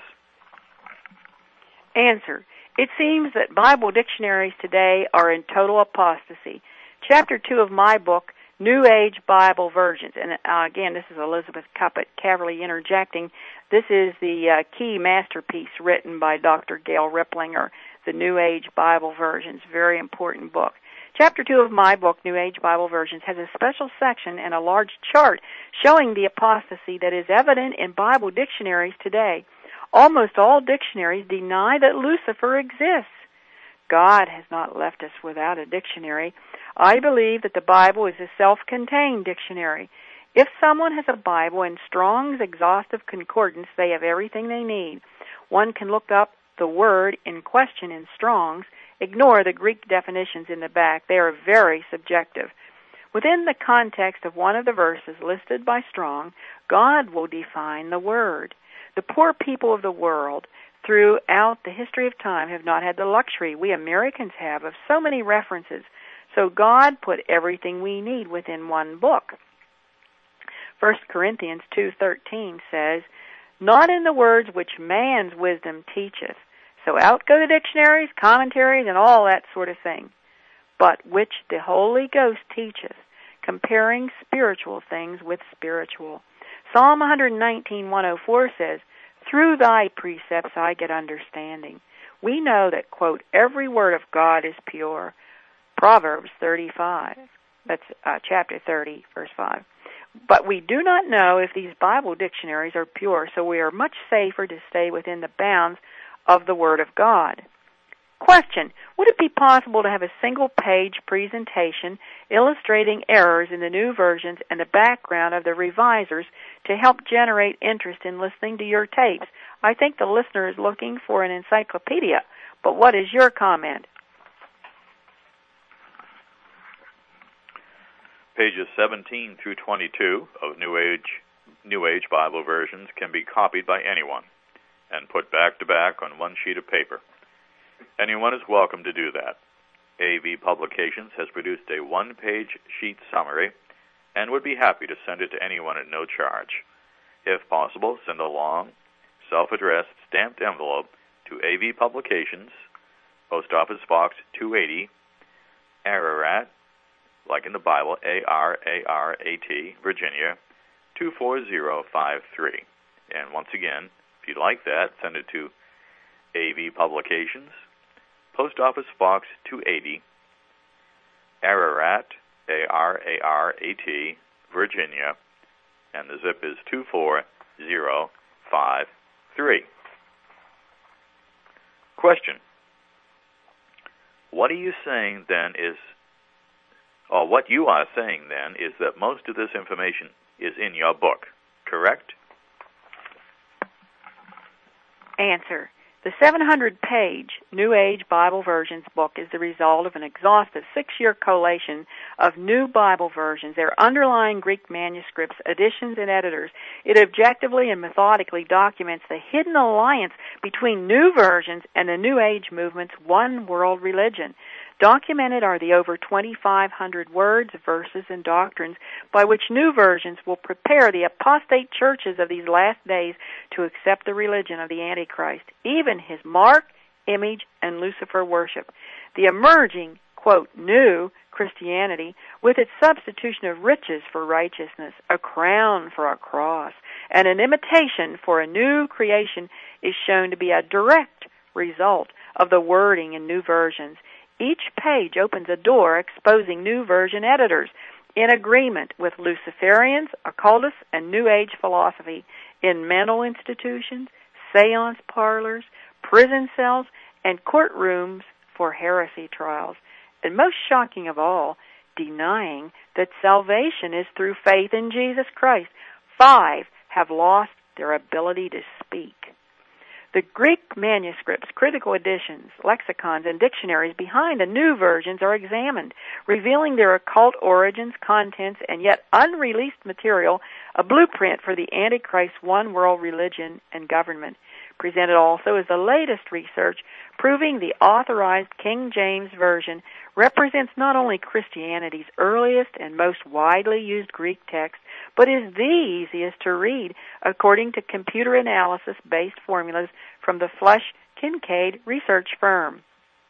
Answer. It seems that Bible dictionaries today are in total apostasy. Chapter two of my book, New Age Bible Versions, and uh, again, this is Elizabeth Cuppet cleverly interjecting. This is the uh, key masterpiece written by Doctor Gail Riplinger, the New Age Bible Versions, very important book. Chapter two of my book, New Age Bible Versions, has a special section and a large chart showing the apostasy that is evident in Bible dictionaries today. Almost all dictionaries deny that Lucifer exists. God has not left us without a dictionary. I believe that the Bible is a self-contained dictionary. If someone has a Bible in Strong's Exhaustive Concordance, they have everything they need. One can look up the word in question in Strong's. Ignore the Greek definitions in the back. They are very subjective. Within the context of one of the verses listed by Strong, God will define the word. The poor people of the world throughout the history of time have not had the luxury we Americans have of so many references. So God put everything we need within one book. First Corinthians two thirteen says, "Not in the words which man's wisdom teacheth." So out go the dictionaries, commentaries, and all that sort of thing. "But which the Holy Ghost teacheth, comparing spiritual things with spiritual." Psalm one nineteen, one oh four says, "Through thy precepts I get understanding." We know that, quote, every word of God is pure. Proverbs thirty-five, that's uh, chapter thirty, verse five. But we do not know if these Bible dictionaries are pure, so we are much safer to stay within the bounds of the Word of God. Question: would it be possible to have a single-page presentation illustrating errors in the new versions and the background of the revisers to help generate interest in listening to your tapes? I think the listener is looking for an encyclopedia, but what is your comment? Pages seventeen through twenty-two of New Age, New Age Bible versions can be copied by anyone and put back to back on one sheet of paper. Anyone is welcome to do that. A V Publications has produced a one-page sheet summary and would be happy to send it to anyone at no charge. If possible, send a long, self-addressed, stamped envelope to A V Publications, Post Office Box two eighty, Ararat, like in the Bible, A R A R A T, Virginia, two four zero five three. And once again, if you'd like that, send it to A V Publications, Post Office Box two eighty, Ararat, A R A R A T, Virginia, and the zip is two four zero five three. Question: What are you saying then is, or what you are saying then is that most of this information is in your book, correct? Answer: the seven hundred page New Age Bible Versions book is the result of an exhaustive six-year collation of new Bible versions, their underlying Greek manuscripts, editions, and editors. It objectively and methodically documents the hidden alliance between new versions and the New Age movement's one world religion. Documented are the over twenty-five hundred words, verses, and doctrines by which new versions will prepare the apostate churches of these last days to accept the religion of the Antichrist, even his mark, image, and Lucifer worship. The emerging, quote, new Christianity, with its substitution of riches for righteousness, a crown for a cross, and an imitation for a new creation, is shown to be a direct result of the wording in new versions. Each page opens a door exposing new version editors in agreement with Luciferians, occultists, and New Age philosophy in mental institutions, seance parlors, prison cells, and courtrooms for heresy trials. And most shocking of all, denying that salvation is through faith in Jesus Christ. Five have lost their ability to speak. The Greek manuscripts, critical editions, lexicons, and dictionaries behind the new versions are examined, revealing their occult origins, contents, and yet unreleased material, a blueprint for the Antichrist's one world religion and government. Presented also is the latest research proving the authorized King James Version represents not only Christianity's earliest and most widely used Greek text, but is the easiest to read according to computer analysis-based formulas from the Flush Kincaid research firm.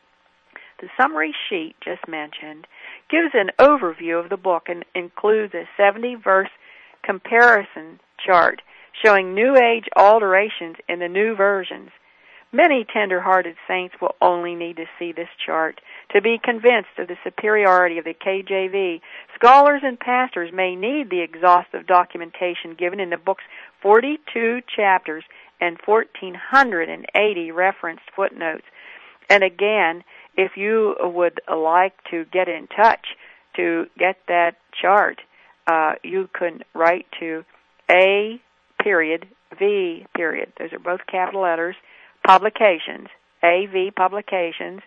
The summary sheet just mentioned gives an overview of the book and includes a seventy-verse comparison chart showing New Age alterations in the new versions. Many tender-hearted saints will only need to see this chart to be convinced of the superiority of the K J V. Scholars and pastors may need the exhaustive documentation given in the book's forty-two chapters and one thousand four hundred eighty referenced footnotes. And again, if you would like to get in touch to get that chart, uh, you can write to A period V period. Those are both capital letters. Publications, A V Publications,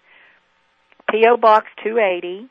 P O Box two eighty,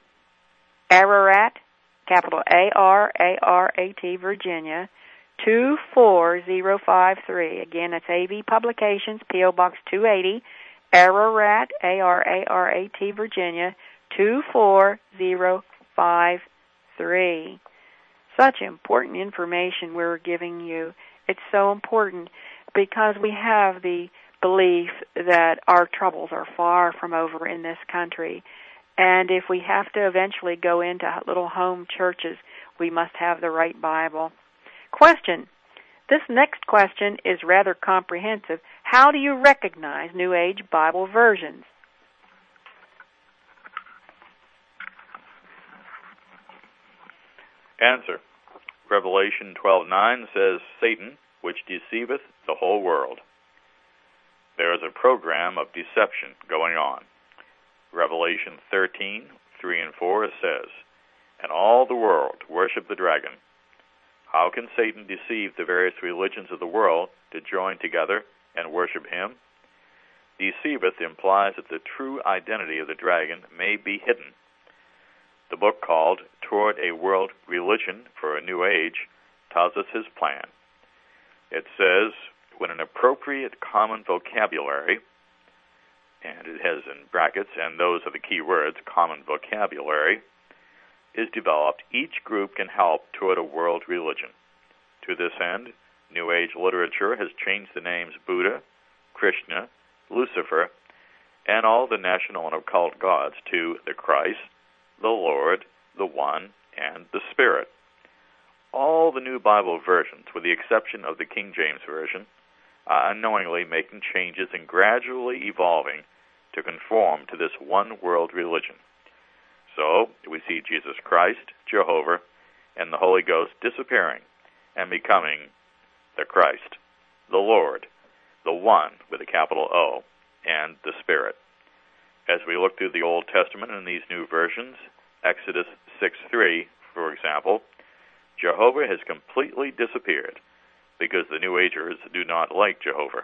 Ararat, capital A R A R A T, Virginia, two four zero five three. Again, that's A V Publications, P O Box two eighty, Ararat, A R A R A T, Virginia, two four zero five three. Such important information we're giving you. It's so important because we have the belief that our troubles are far from over in this country. And if we have to eventually go into little home churches, we must have the right Bible. Question. This next question is rather comprehensive. How do you recognize New Age Bible versions? Answer. Revelation twelve nine says, Satan, which deceiveth the whole world. There is a program of deception going on. Revelation thirteen three and four says, And all the world worship the dragon. How can Satan deceive the various religions of the world to join together and worship him? Deceiveth implies that the true identity of the dragon may be hidden. The book called Toward a World Religion for a New Age tells us his plan. It says, when an appropriate common vocabulary, and it has in brackets, and those are the key words, common vocabulary, is developed, each group can help toward a world religion. To this end, New Age literature has changed the names Buddha, Krishna, Lucifer, and all the national and occult gods to the Christ, the Lord, the One, and the Spirit. All the new Bible versions, with the exception of the King James Version, are unknowingly making changes and gradually evolving to conform to this one world religion. So, we see Jesus Christ, Jehovah, and the Holy Ghost disappearing and becoming the Christ, the Lord, the One with a capital O, and the Spirit. As we look through the Old Testament in these new versions, Exodus six three, for example, Jehovah has completely disappeared because the New Agers do not like Jehovah.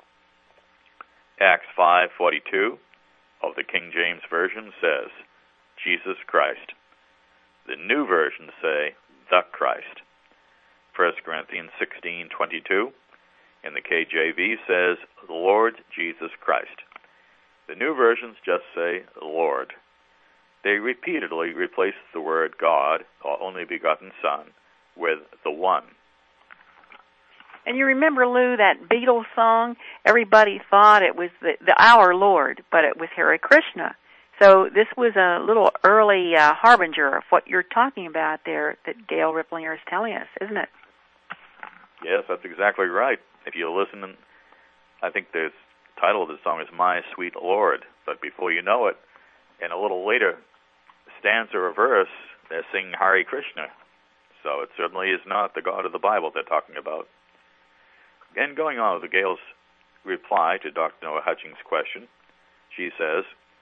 Acts five forty-two of the King James Version says, Jesus Christ. The new versions say, the Christ. First Corinthians sixteen twenty-two in the K J V says, the Lord Jesus Christ. The new versions just say, Lord. They repeatedly replace the word God, or only begotten Son, with the One. And you remember, Lou, that Beatles song? Everybody thought it was the, the Our Lord, but it was Hare Krishna. So this was a little early uh, harbinger of what you're talking about there that Gail Riplinger is telling us, isn't it? Yes, that's exactly right. If you listen, I think the title of the song is My Sweet Lord, but before you know it, in a little later stanza or verse, they're singing Hare Krishna. So it certainly is not the God of the Bible they're talking about. And going on with Gail's reply to Doctor Noah Hutchings' question, she says,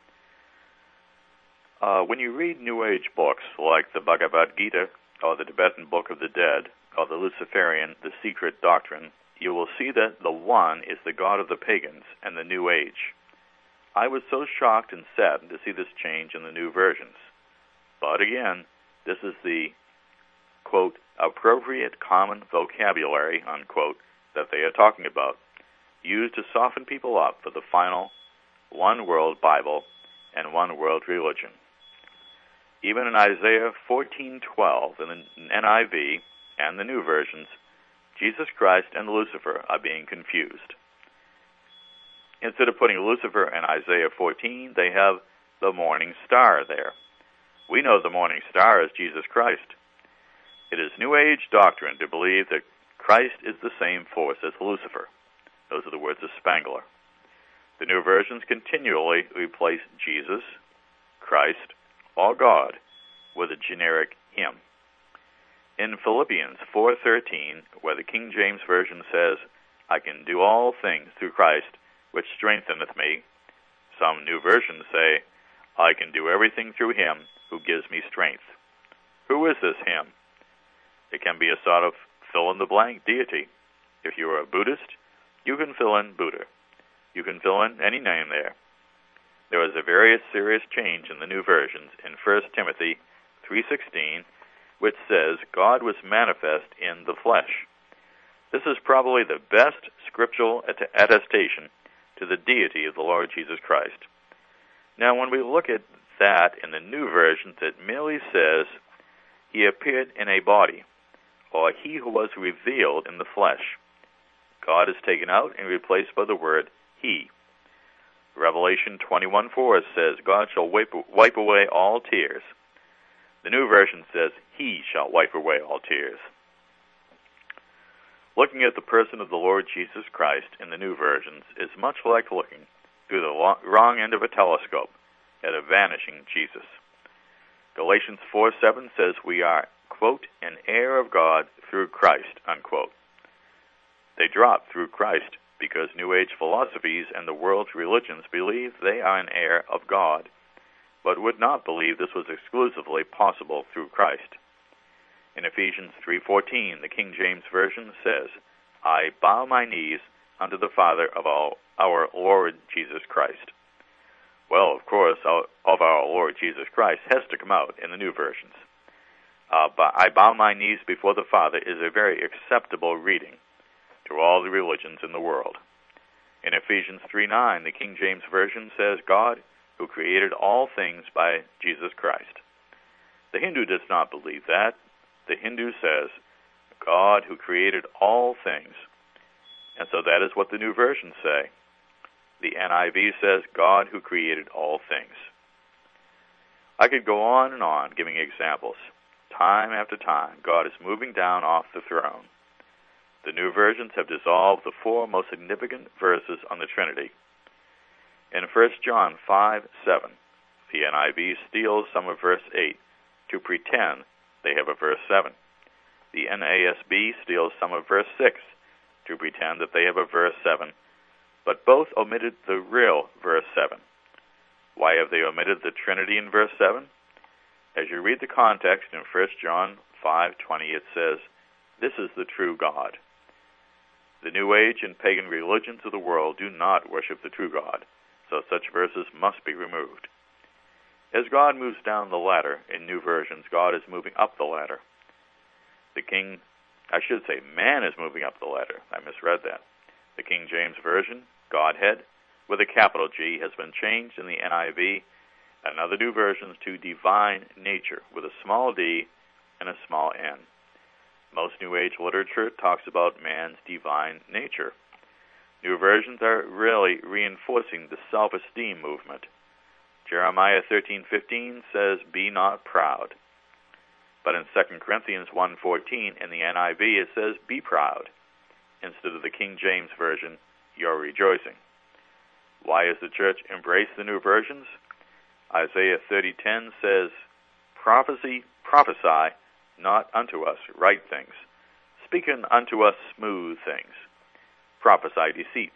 uh, when you read New Age books like the Bhagavad Gita or the Tibetan Book of the Dead or the Luciferian The Secret Doctrine, you will see that the One is the God of the pagans and the New Age. I was so shocked and saddened to see this change in the new versions. But again, this is the, quote, appropriate common vocabulary, unquote, that they are talking about, used to soften people up for the final one world Bible and one world religion. Even in Isaiah fourteen twelve in the N I V and the new versions, Jesus Christ and Lucifer are being confused. Instead of putting Lucifer in Isaiah fourteen, they have the morning star there. We know the morning star is Jesus Christ. It is New Age doctrine to believe that Christ is the same force as Lucifer. Those are the words of Spangler. The new versions continually replace Jesus, Christ, or God with a generic him. In Philippians four thirteen, where the King James Version says, I can do all things through Christ, which strengtheneth me, some new versions say, I can do everything through him who gives me strength. Who is this him? It can be a sort of fill-in-the-blank deity. If you are a Buddhist, you can fill in Buddha. You can fill in any name there. There was a very serious change in the new versions in First Timothy three sixteen, which says God was manifest in the flesh. This is probably the best scriptural attestation to the deity of the Lord Jesus Christ. Now, when we look at that in the new versions, it merely says, he appeared in a body. or he who was revealed in the flesh. God is taken out and replaced by the word he. Revelation twenty-one four says, God shall wipe, wipe away all tears. The New Version says, he shall wipe away all tears. Looking at the person of the Lord Jesus Christ in the New Versions is much like looking through the wrong end of a telescope at a vanishing Jesus. Galatians four seven says we are, quote, an heir of God through Christ, unquote. They drop through Christ because New Age philosophies and the world's religions believe they are an heir of God, but would not believe this was exclusively possible through Christ. In Ephesians three fourteen, the King James Version says, I bow my knees unto the Father of all, our Lord Jesus Christ. Well, of course, of our Lord Jesus Christ has to come out in the New Versions. Uh, but I bow my knees before the Father is a very acceptable reading to all the religions in the world. In Ephesians three nine, the King James Version says, God, who created all things by Jesus Christ. The Hindu does not believe that. The Hindu says, God who created all things. And so that is what the New Versions say. The N I V says, God who created all things. I could go on and on giving examples. Time after time, God is moving down off the throne. The New Versions have dissolved the four most significant verses on the Trinity. In First John five seven, the N I V steals some of verse eight to pretend they have a verse seven. The N A S B steals some of verse six to pretend that they have a verse seven, but both omitted the real verse seven. Why have they omitted the Trinity in verse seven? As you read the context in First John five twenty, it says, this is the true God. The New Age and pagan religions of the world do not worship the true God, so such verses must be removed. As God moves down the ladder in New Versions, God is moving up the ladder. The King, I should say man is moving up the ladder. I misread that. The King James Version, Godhead, with a capital G, has been changed in the N I V and other New Versions to divine nature, with a small d and a small n. Most New Age literature talks about man's divine nature. New Versions are really reinforcing the self-esteem movement. Jeremiah thirteen fifteen says, be not proud. But in Second Corinthians one fourteen in the N I V it says, be proud. Instead of the King James Version, you're rejoicing. Why has the church embraced the New Versions? Isaiah thirty ten says, prophecy, prophesy, not unto us right things, speaking unto us smooth things, prophesy deceits.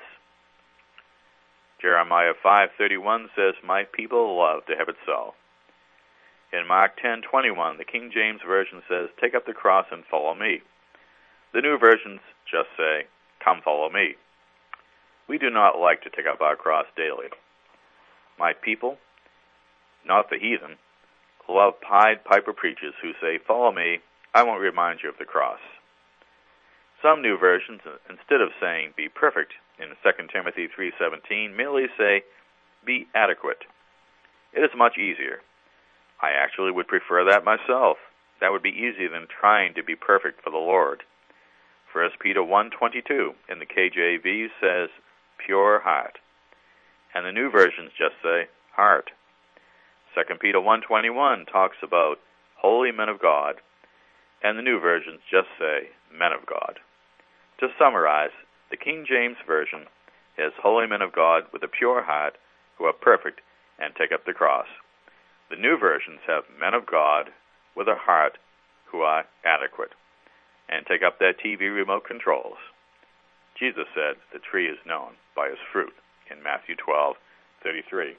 Jeremiah five thirty-one says, my people love to have it so. In Mark ten twenty-one, the King James Version says, take up the cross and follow me. The New Versions just say, come follow me. We do not like to take up our cross daily. My people, not the heathen, love Pied Piper preachers who say, follow me, I won't remind you of the cross. Some New Versions, instead of saying, be perfect, in Second Timothy three seventeen, merely say, be adequate. It is much easier. I actually would prefer that myself. That would be easier than trying to be perfect for the Lord. First Peter one twenty-two in the K J V says, pure heart. And the New Versions just say, heart. Second Peter one twenty-one talks about holy men of God, and the New Versions just say, men of God. To summarize, the King James Version has holy men of God with a pure heart who are perfect and take up the cross. The New Versions have men of God with a heart who are adequate and take up their T V remote controls. Jesus said the tree is known by its fruit in Matthew twelve thirty-three.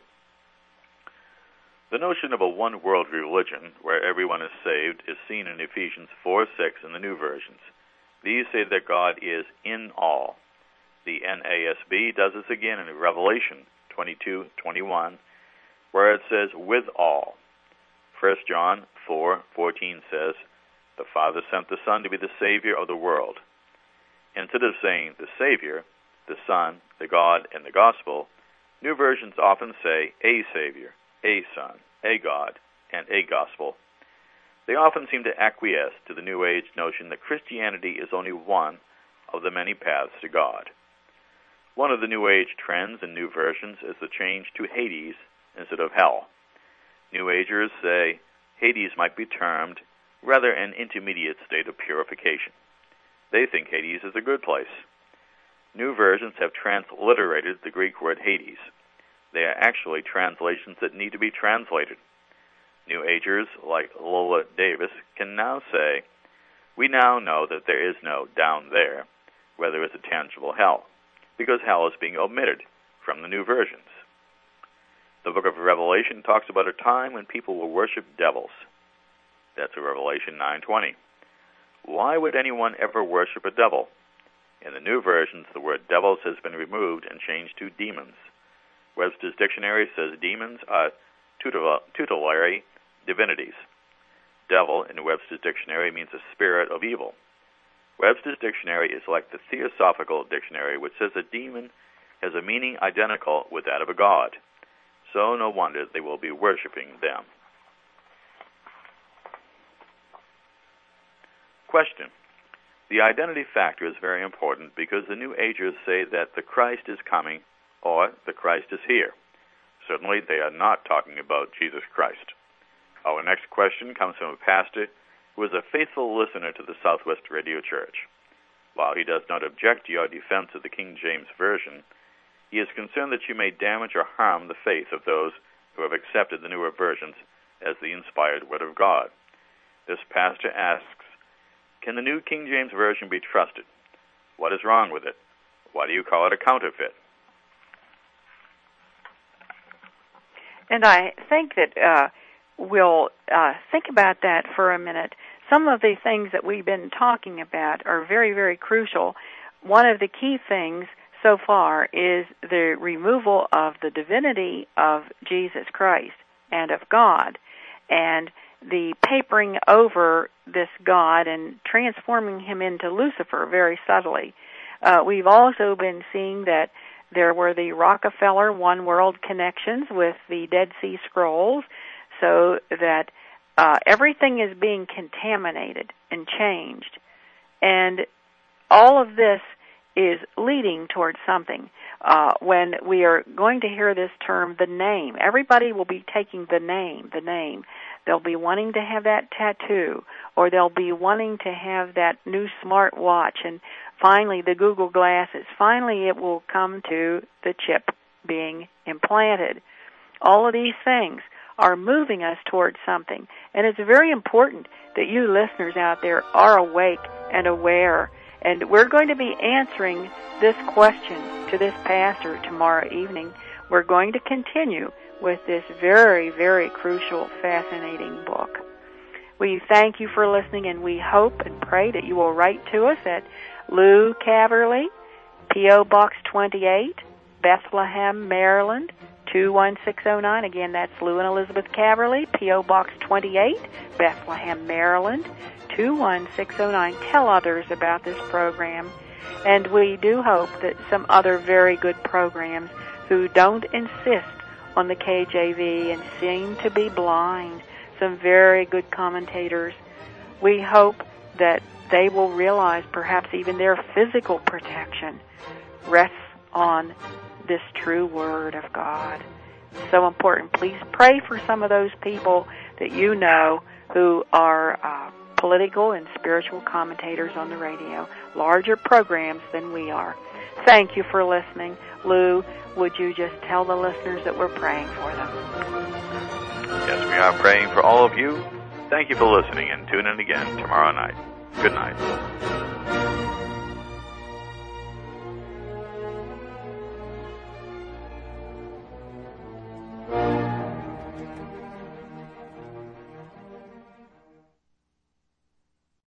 The notion of a one-world religion where everyone is saved is seen in Ephesians four six in the New Versions. These say that God is in all. The N A S B does this again in Revelation twenty-two twenty-one, where it says, with all. First John four fourteen says, the Father sent the Son to be the Savior of the world. Instead of saying the Savior, the Son, the God, and the Gospel, New Versions often say a Savior, a Son, a God, and a Gospel. They often seem to acquiesce to the New Age notion that Christianity is only one of the many paths to God. One of the New Age trends in new versions is the change to Hades instead of hell. New Agers say Hades might be termed rather an intermediate state of purification. They think Hades is a good place. New versions have transliterated the Greek word Hades. They are actually translations that need to be translated. New Agers, like Lola Davis, can now say, we now know that there is no down there, where there is a tangible hell, because hell is being omitted from the new versions. The book of Revelation talks about a time when people will worship devils. That's in Revelation nine twenty. Why would anyone ever worship a devil? In the new versions, the word devils has been removed and changed to demons. Webster's Dictionary says demons are tutelary divinities. Devil in Webster's Dictionary means a spirit of evil. Webster's Dictionary is like the Theosophical Dictionary, which says a demon has a meaning identical with that of a god. So no wonder they will be worshiping them. Question. The identity factor is very important because the New Agers say that the Christ is coming or the Christ is here. Certainly they are not talking about Jesus Christ. Our next question comes from a pastor who is a faithful listener to the Southwest Radio Church. While he does not object to your defense of the King James Version, he is concerned that you may damage or harm the faith of those who have accepted the newer versions as the inspired Word of God. This pastor asks, can the New King James Version be trusted? What is wrong with it? Why do you call it a counterfeit? And I think that uh, we'll uh, think about that for a minute. Some of the things that we've been talking about are very, very crucial. One of the key things so far is the removal of the divinity of Jesus Christ and of God, and the papering over this God and transforming him into Lucifer very subtly. Uh, we've also been seeing that there were the Rockefeller One World connections with the Dead Sea Scrolls, so that uh, everything is being contaminated and changed. And all of this is leading towards something. Uh, when we are going to hear this term, the name, everybody will be taking the name, the name. They'll be wanting to have that tattoo, or they'll be wanting to have that new smart watch, and finally the Google glasses. Finally it will come to the chip being implanted. All of these things are moving us towards something, and it's very important that you listeners out there are awake and aware. And we're going to be answering this question to this pastor tomorrow evening. We're going to continue with this very, very crucial, fascinating book. We thank you for listening, and we hope and pray that you will write to us at Lou Caverly, P O. Box twenty-eight, Bethlehem, Maryland, two one six oh nine. Again, that's Lou and Elizabeth Caverly, P O. Box twenty-eight, Bethlehem, Maryland, two one six oh nine. Tell others about this program. And we do hope that some other very good programs who don't insist on the K J V and seem to be blind, some very good commentators, we hope that they will realize perhaps even their physical protection rests on this true Word of God. So important. Please pray for some of those people that you know who are uh, political and spiritual commentators on the radio, larger programs than we are. Thank you for listening. Lou, would you just tell the listeners that we're praying for them? Yes, we are praying for all of you. Thank you for listening, and tune in again tomorrow night. Good night.